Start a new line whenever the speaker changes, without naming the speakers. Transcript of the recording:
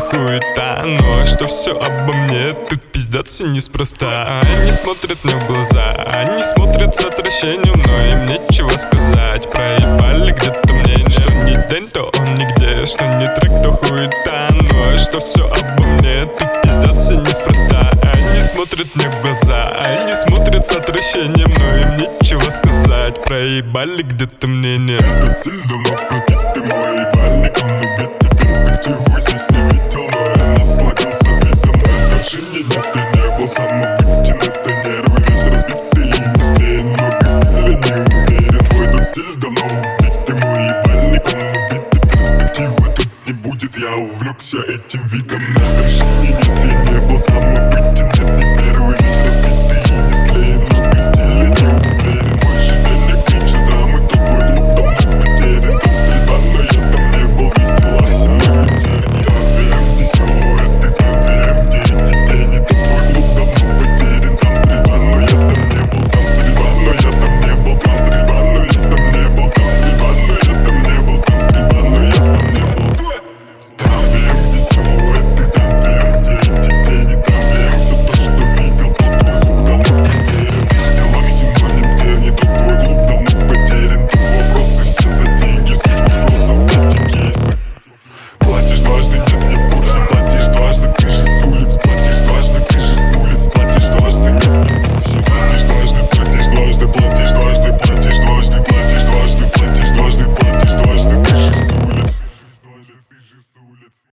хуета. Но что все обо мне, тут пиздятся неспроста. Они смотрят мне в глаза, они смотрят с отвращением, но им нечего сказать. Проебали где-то мнение, что не день, то он нигде, что не трек, то хуета. Но что все обо мне, тут пиздятся неспроста. Они смотрят мне в глаза, они смотрят с отвращением, но им нечего сказать. Проебали где-то мнение.
Это сильно давно пробитый мой ебальником, но битый перспективу здесь не видел, но я насладился видом. На вершине нет и не был самобытен, это нервы весь разбитый и не склеен, но без стиля не уверен. Твой тот стиль давно убитый мой ебальником, но битый перспективы тут не будет, я увлекся этим видом. На вершине нет и не был самобытен, это не первый весь